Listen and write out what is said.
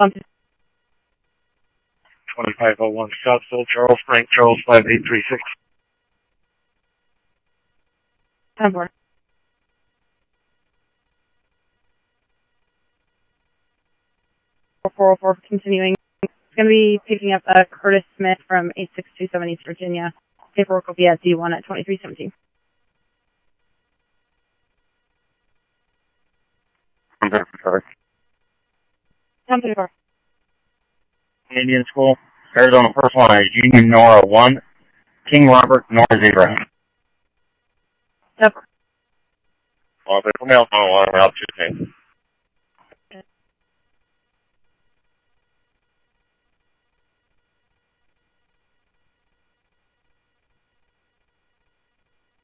2501 Scottsville, Charles, Frank, Charles, 5836. 10-4. 404 continuing. It's going to be picking up Curtis Smith from 8627 East Virginia. Paperwork will be at D1 at 2317. I'm there for traffic. 10-34. Indian School, Arizona, first one is Union Nora 1, King Robert, Nora Zebra. 10-4. Well, if it's from Alabama, I'll